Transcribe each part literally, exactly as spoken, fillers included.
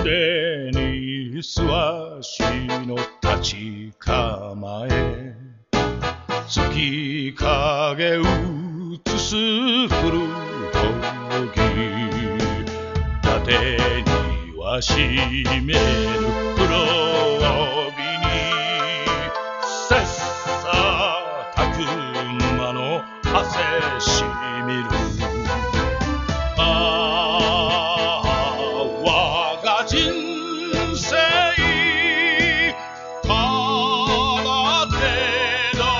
袖に素足の立ち構え月影映す古峠伊達にはしめる黒帯に切磋琢磨の汗しみるああ我が人生空手だ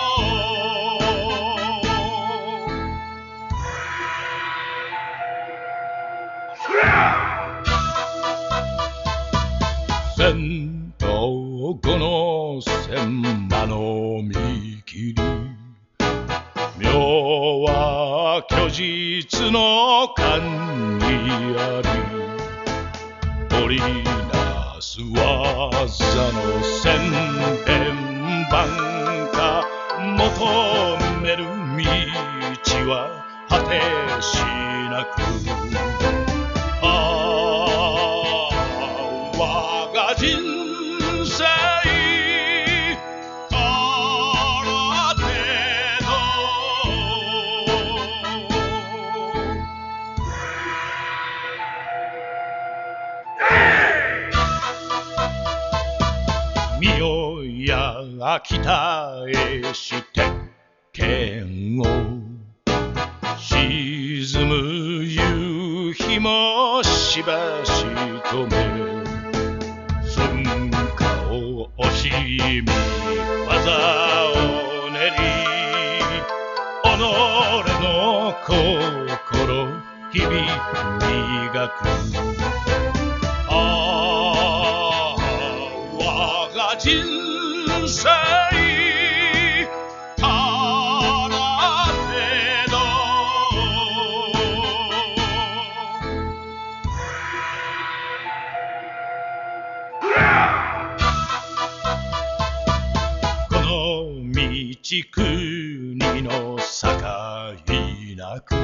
戦闘後の戦馬の見切り妙は虚実の勘にあり織りなす技の千変万化求める道は果てしなくああ我が人生空手だ身をや北へして剣を沈む夕日もしばしとめ寸暇を惜しみ技を練り己の心日々磨くああ我が人生空手だこの道国の境なく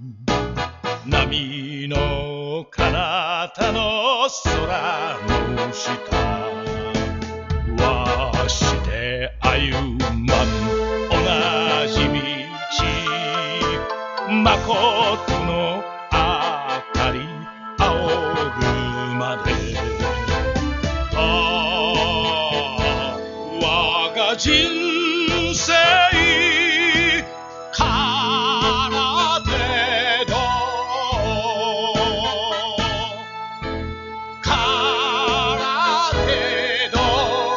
波の彼方の空の下わして歩まん同じ道まことの明かり仰ぐまでああ我が人生空手だ空手だ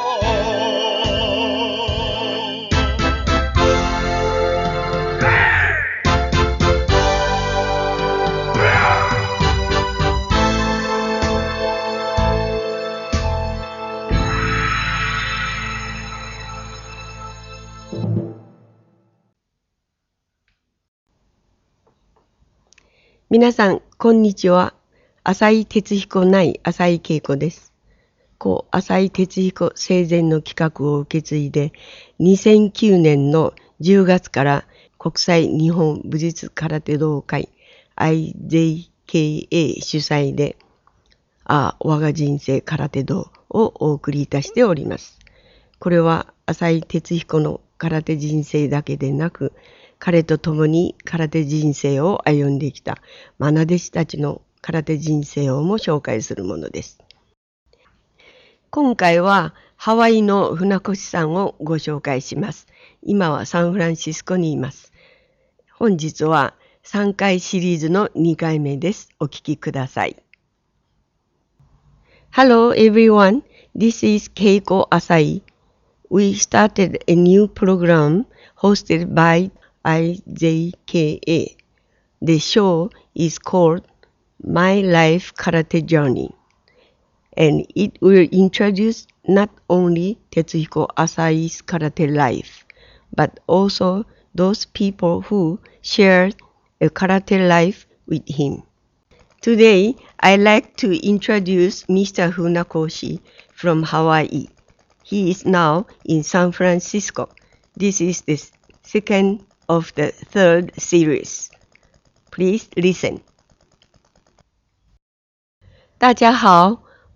皆さん、こんにちは。浅井哲彦ない浅井恵子です。故浅井哲彦生前の企画を受け継いで、にせんきゅうねんのじゅうがつから国際日本武術空手道会 アイゼイケーエー 主催で、ああ、我が人生空手道をお送りいたしております。これは浅井哲彦の空手人生だけでなく、彼と共に空手人生を歩んできた愛弟子たちの空手人生をも紹介するものです。今回はハワイの船越さんをご紹介します。今はサンフランシスコにいます。本日はさんかいシリーズのにかいめです。お聞きください。Hello everyone, this is Keiko Asai. We started a new program hosted byアイゼイケーエー. The show is called My Life Karate Journey, and it will introduce not only Tetsuhiko Asai's karate life, but also those people who shared a karate life with him. Today, I'd like to introduce Mister Funakoshi from Hawaii. He is now in San Francisco. This is the second of the third series. Please listen. 大家好，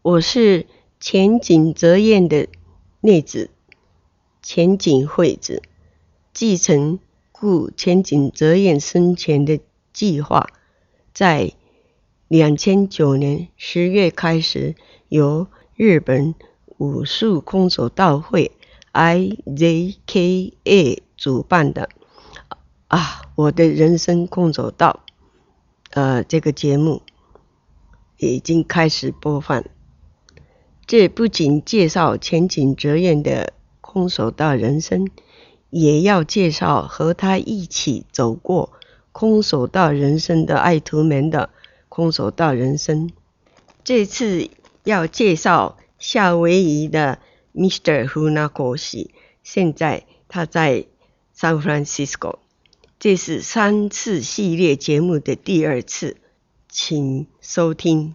我是前井泽彦的内子，前井惠子，继承故前井泽彦生前的计划，在二零零九年十月开始，由日本武术空手道会 I Z K A 主办的啊，我的人生空手道呃这个节目已经开始播放。这不仅介绍前井哲彦的空手道人生，也要介绍和他一起走过空手道人生的爱徒们的空手道人生。这次要介绍夏威夷的 Mister Funakoshi， 现在他在 San Francisco。这是三次系列节目的第二次，请收听。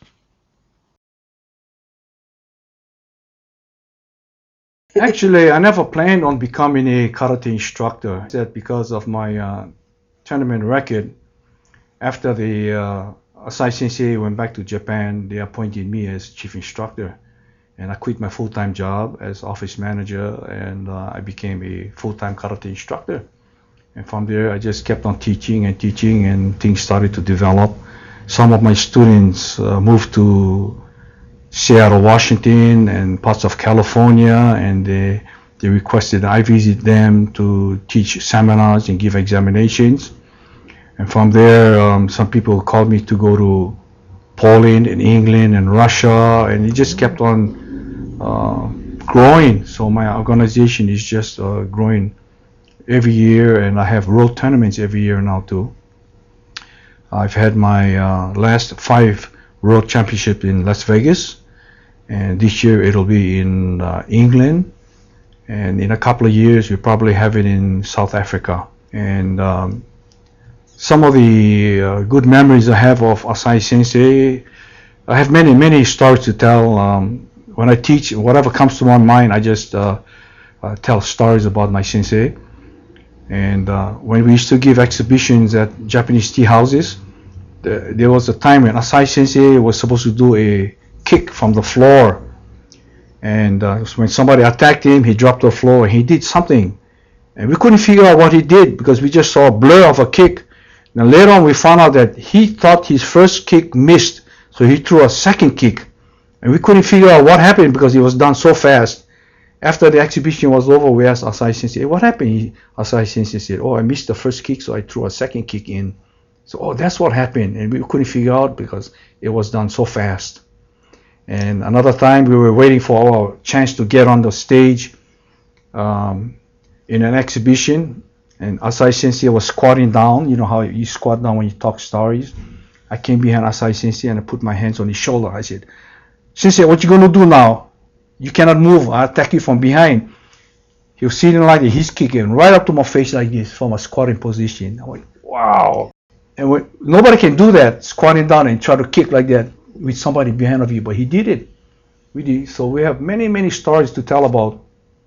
Actually, I never planned on becoming a karate instructor. That because of my uh, tournament record, after the uh, Asai Sensei went back to Japan, they appointed me as chief instructor. And I quit my full-time job as office manager, and uh, I became a full-time karate instructor. And from there, I just kept on teaching and teaching, and things started to develop. Some of my students uh, moved to Seattle, Washington, and parts of California, and they, they requested I visit them to teach seminars and give examinations. And from there, um, some people called me to go to Poland and England and Russia, and it just kept on uh, growing. So my organization is just uh, growing every year, and I have road tournaments every year now too. I've had my uh, last five World Championship in Las Vegas, and this year it'll be in uh, England, and in a couple of years we'll probably have it in South Africa. And um, some of the uh, good memories I have of Asai Sensei, I have many many stories to tell. Um, when I teach, whatever comes to my mind, I just uh, uh, tell stories about my sensei. And uh, when we used to give exhibitions at Japanese tea houses, the, there was a time when Asai Sensei was supposed to do a kick from the floor, and uh, when somebody attacked him, he dropped to the floor and he did something, and we couldn't figure out what he did because we just saw a blur of a kick. Now later on we found out that he thought his first kick missed, so he threw a second kick, and we couldn't figure out what happened because it was done so fast. After the exhibition was over, we asked Asai Sensei, what happened? He, Asai Sensei said, oh, I missed the first kick, so I threw a second kick in. So, oh, that's what happened, and we couldn't figure out because it was done so fast. And another time we were waiting for our chance to get on the stage um, in an exhibition, and Asai Sensei was squatting down. You know how you squat down when you talk stories. I came behind Asai Sensei and I put my hands on his shoulder. I said, Sensei, what you gonna do now? You cannot move. I attack you from behind. He was sitting like this. He's kicking right up to my face like this from a squatting position. I went, wow. And when, nobody can do that, squatting down and try to kick like that with somebody behind of you, but he did it. We did. So we have many, many stories to tell about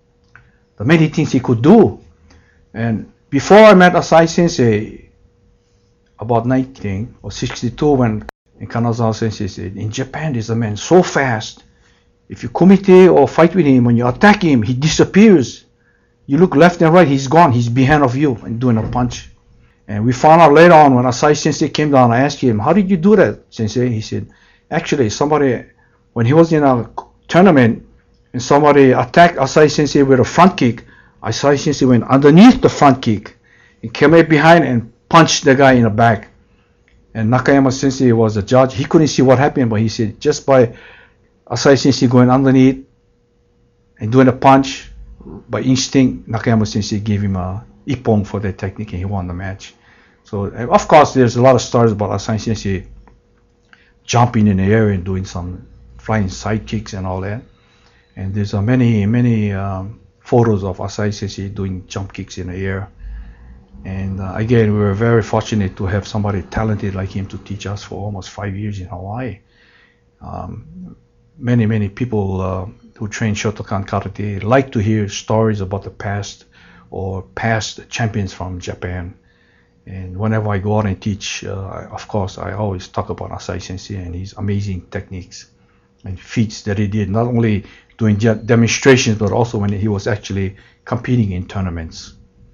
the many things he could do. And before I met Asai Sensei, about nineteen or sixty-two, when Kanazawa Sensei said, in Japan there's a man so fast, if you kumite or fight with him, when you attack him, he disappears. You look left and right, he's gone, he's behind of you and doing a punch. And we found out later on when Asai Sensei came down, I asked him, how did you do that, Sensei? He said, actually, somebody, when he was in a tournament and somebody attacked Asai Sensei with a front kick, Asai Sensei went underneath the front kick and came up behind and punched the guy in the back. And Nakayama Sensei was a judge. He couldn't see what happened, but he said just by Asai Sensei going underneath and doing a punch, by instinct, Nakayama Sensei gave him a ippon for that technique and he won the match. So, of course, there's a lot of stories about Asai Sensei jumping in the air and doing some flying side kicks and all that. And there's uh, many, many um, photos of Asai Sensei doing jump kicks in the air. And uh, again, we were very fortunate to have somebody talented like him to teach us for almost five years in Hawaii. Um, many, many people uh, who train Shotokan Karate like to hear stories about the past or past champions from Japan. And whenever I go out and teach, uh, of course, I always talk about Asai Sensei and his amazing techniques. and feats that he did, not only doing demonstrations, but also when he was actually competing in tournaments.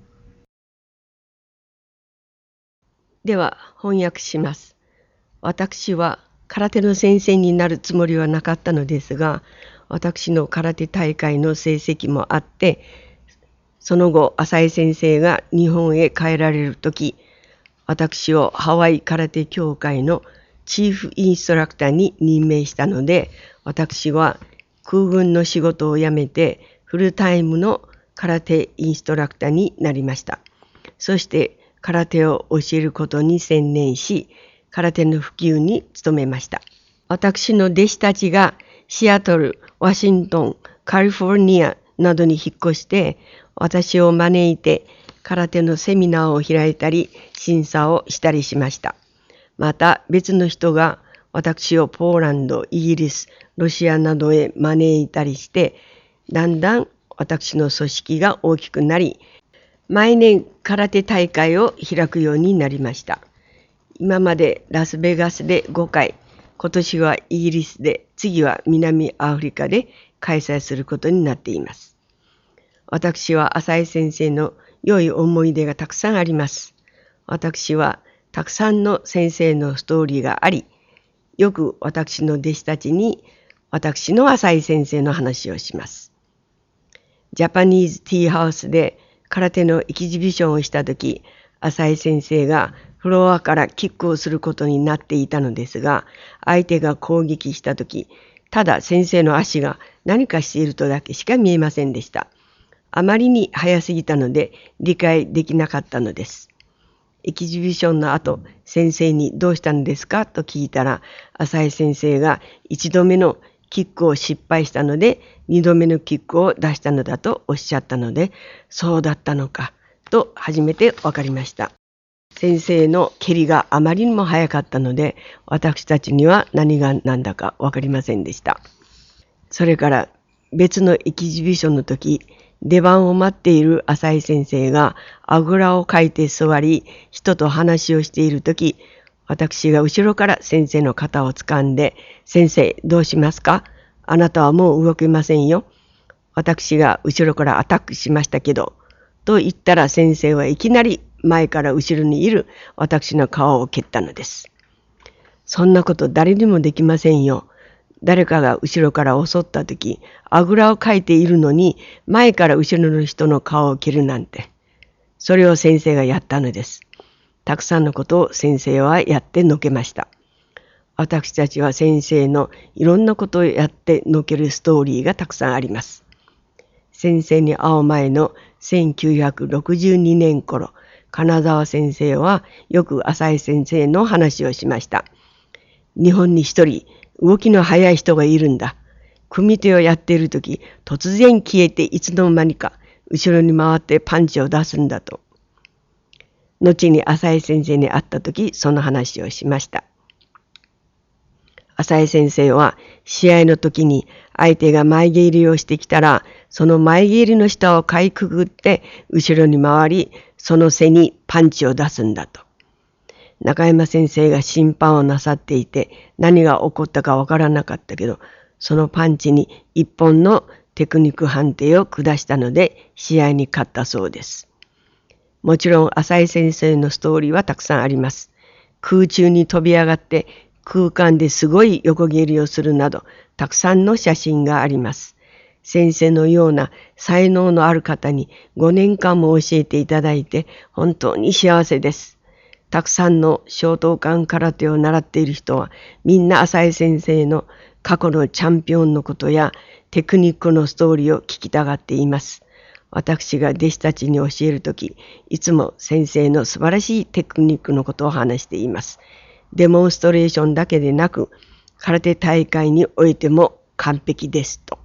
では翻訳します。私は空手の先生になるつもりはなかったのですが、私の空手大会の成績もあって、その後、浅井先生が日本へ帰られるとき、私をハワイ空手協会のチーフインストラクターに任命したので、私は空軍の仕事を辞めてフルタイムの空手インストラクターになりました。そして空手を教えることに専念し、空手の普及に努めました。私の弟子たちがシアトル、ワシントン、カリフォルニアなどに引っ越して、私を招いて空手のセミナーを開いたり、審査をしたりしました。また別の人が私をポーランド、イギリス、ロシアなどへ招いたりして、だんだん私の組織が大きくなり、毎年空手大会を開くようになりました。今までラスベガスでごかい、今年はイギリスで、次は南アフリカで開催することになっています。私は浅井先生の良い思い出がたくさんあります。私はたくさんの先生のストーリーがあり、よく私の弟子たちに私の浅井先生の話をします。ジャパニーズティーハウスで空手のエキシビションをしたとき、浅井先生がフロアからキックをすることになっていたのですが、相手が攻撃したとき、ただ先生の足が何かしているとだけしか見えませんでした。あまりに早すぎたので理解できなかったのです。エキシビションの後、先生にどうしたのですかと聞いたら、浅井先生が一度目のキックを失敗したので、二度目のキックを出したのだとおっしゃったので、そうだったのかと初めて分かりました。先生の蹴りがあまりにも早かったので、私たちには何が何だか分かりませんでした。それから別のエキシビションの時、出番を待っている浅井先生があぐらをかいて座り、人と話をしているとき、私が後ろから先生の肩を掴んで、先生どうしますか？あなたはもう動けませんよ。私が後ろからアタックしましたけど、と言ったら先生はいきなり前から後ろにいる私の顔を蹴ったのです。そんなこと誰にもできませんよ。誰かが後ろから襲ったとき、あぐらをかいているのに、前から後ろの人の顔を蹴るなんて。それを先生がやったのです。たくさんのことを先生はやってのけました。私たちは先生のいろんなことをやってのけるストーリーがたくさんあります。先生に会う前のせんきゅうひゃくろくじゅうにねん頃、金沢先生はよく浅井先生の話をしました。日本に一人、動きの速い人がいるんだ。組手をやっているとき、突然消えていつの間にか後ろに回ってパンチを出すんだと。後に浅井先生に会ったとき、その話をしました。浅井先生は試合の時に相手が前蹴りをしてきたら、その前蹴りの下をかいくぐって後ろに回り、その背にパンチを出すんだと。中山先生が審判をなさっていて、何が起こったかわからなかったけど、そのパンチに一本のテクニック判定を下したので、試合に勝ったそうです。もちろん浅井先生のストーリーはたくさんあります。空中に飛び上がって空間ですごい横蹴りをするなど、たくさんの写真があります。先生のような才能のある方にごねんかんも教えていただいて本当に幸せです。たくさんの小東館空手を習っている人はみんな浅井先生の過去のチャンピオンのことやテクニックのストーリーを聞きたがっています。私が弟子たちに教えるとき、いつも先生の素晴らしいテクニックのことを話しています。デモンストレーションだけでなく、空手大会においても完璧ですと。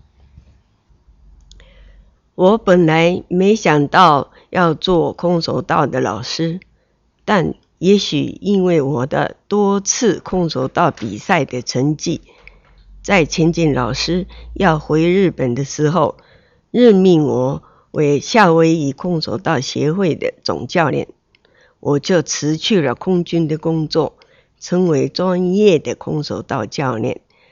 我本来没想到要做空手道的老师，但也许因为我的多次空手道比赛的成绩，在前进老师要回日本的时候，任命我为夏威夷空手道协会的总教练，我就辞去了空军的工作，成为专业的空手道教练。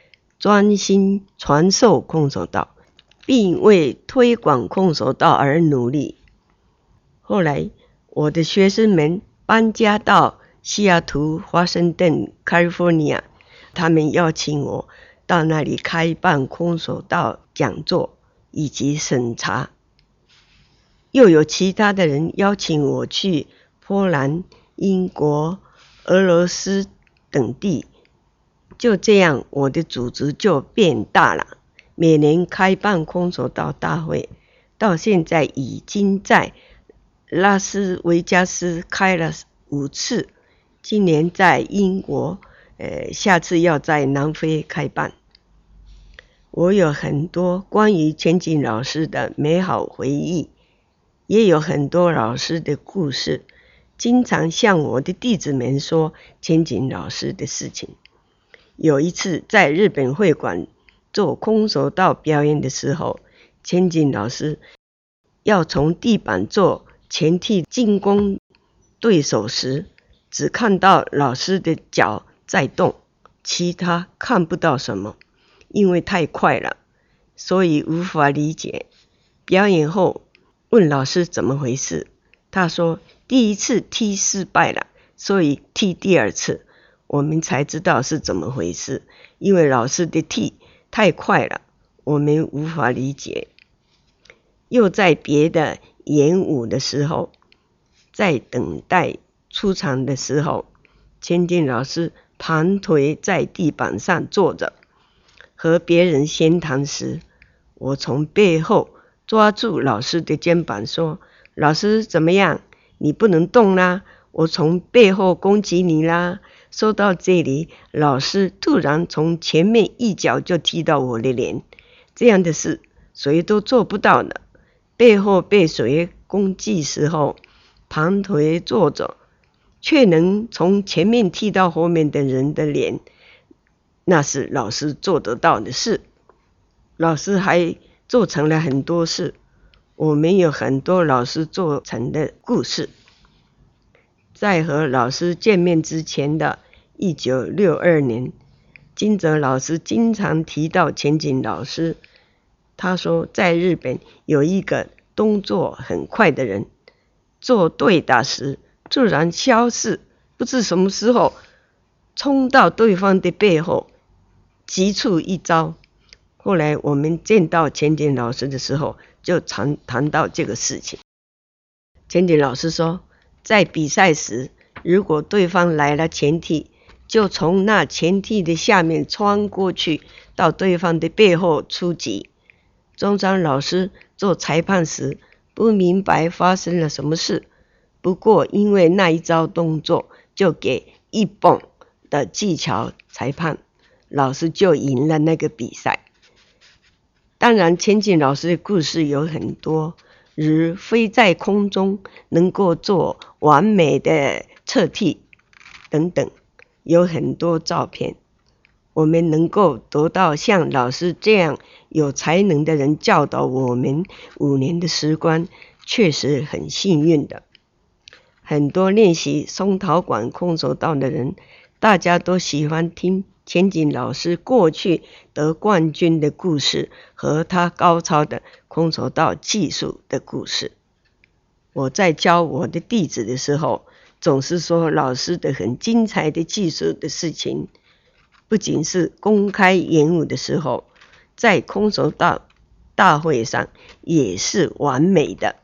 专心传授空手道，并为推广空手道而努力。后来，我的学生们搬家到西雅图、华盛顿、California， 他们邀请我到那里开办空手道讲座以及审查。又有其他的人邀请我去波兰、英国、俄罗斯等地。就这样，我的组织就变大了，每年开办空手道大会，到现在已经在拉斯维加斯开了五次，今年在英国，呃，下次要在南非开办。我有很多关于千景老师的美好回忆，也有很多老师的故事，经常向我的弟子们说千景老师的事情。有一次在日本会馆做空手道表演的时候，千景老师要从地板做前踢进攻对手时，只看到老师的脚在动，其他看不到什么，因为太快了，所以无法理解。表演后问老师怎么回事，他说第一次踢失败了，所以踢第二次。我们才知道是怎么回事，因为老师的踢太快了，我们无法理解。又在别的演武的时候，在等待出场的时候，千景老师盘腿在地板上坐着，和别人闲谈时，我从背后抓住老师的肩膀说：老师怎么样？你不能动啦，我从背后攻击你啦。说到这里，老师突然从前面一脚就踢到我的脸，这样的事谁都做不到的。背后被谁攻击时候，盘腿坐着，却能从前面踢到后面的人的脸，那是老师做得到的事。老师还做成了很多事，我们有很多老师做成的故事。在和老师见面之前的一九六二年，金泽老师经常提到千景老师。他说在日本有一个动作很快的人，做对打时突然消失，不知什么时候冲到对方的背后，急出一招。后来我们见到千景老师的时候，就常谈到这个事情。千景老师说，在比赛时，如果对方来了前踢，就从那前踢的下面穿过去，到对方的背后出击。中山老师做裁判时，不明白发生了什么事，不过因为那一招动作，就给一蹦的技巧裁判，老师就赢了那个比赛。当然，千景老师的故事有很多，如飞在空中能够做完美的侧踢等等，有很多照片。我们能够得到像老师这样有才能的人教导我们五年的时光，确实很幸运的。很多练习松桃馆空手道的人，大家都喜欢听千景老师过去得冠军的故事和他高超的空手道技术的故事。我在教我的弟子的时候，总是说老师的很精彩的技术的事情，不仅是公开演武的时候，在空手道大会上也是完美的。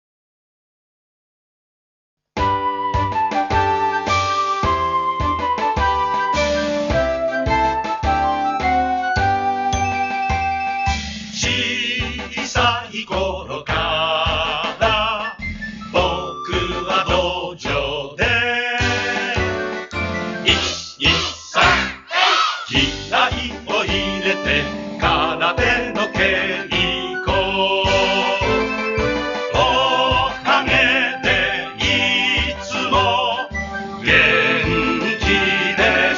小さい頃から僕は道場でいち、に、さん気合を入れて空手の稽古おかげでいつも元気です。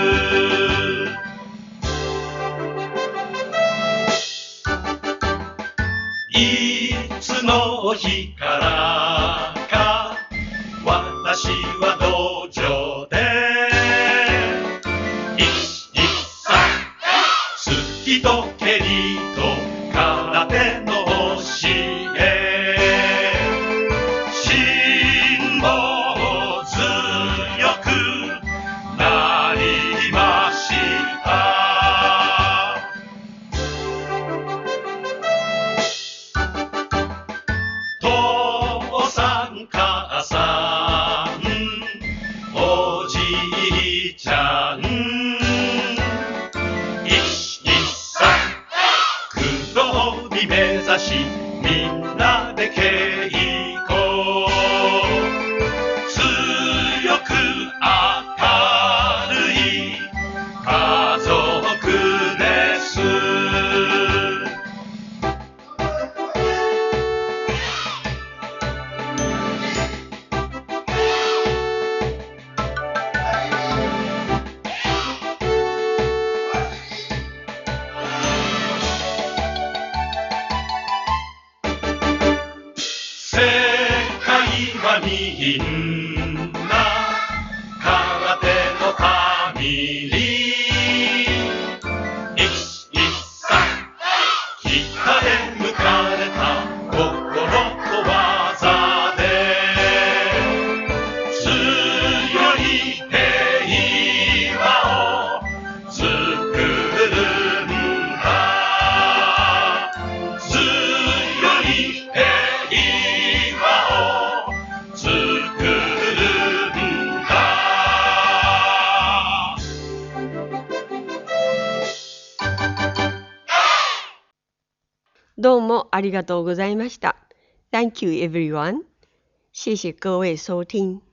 いつの日からか私は道場でいち、に、さんと蹴りと空手の教え、辛抱強くなりました。父さん母さんおじいちゃんいちにさん黒帯目指しみんなで稽古、強く明るい家族です。世界はみんな空手のファミリー、いちにさん鍛え抜かれた心と技で強い平和を作るんだ。強い平和作るんだ。 どうもありがとうございました。Thank you everyone. 谢谢各位收听。